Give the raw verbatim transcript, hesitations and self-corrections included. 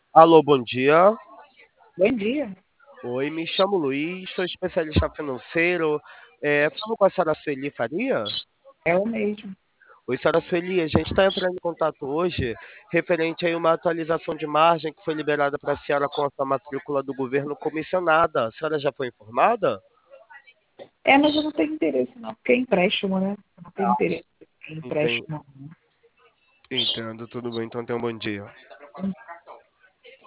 Alô, bom dia. Bom dia. Oi, me chamo Luiz, sou especialista financeiro. Eh, falo com a senhora Sueli Faria? É o mesmo. Oi, senhora Sueli, a gente está entrando em contato hoje referente aí uma atualização de margem que foi liberada para a senhora com a sua matrícula do governo comissionada. A senhora já foi informada? É, mas eu não tenho interesse não, porque é empréstimo, né? Eu não tenho interesse em Enten- empréstimo. Entendo, tudo bem, então tenha um bom dia.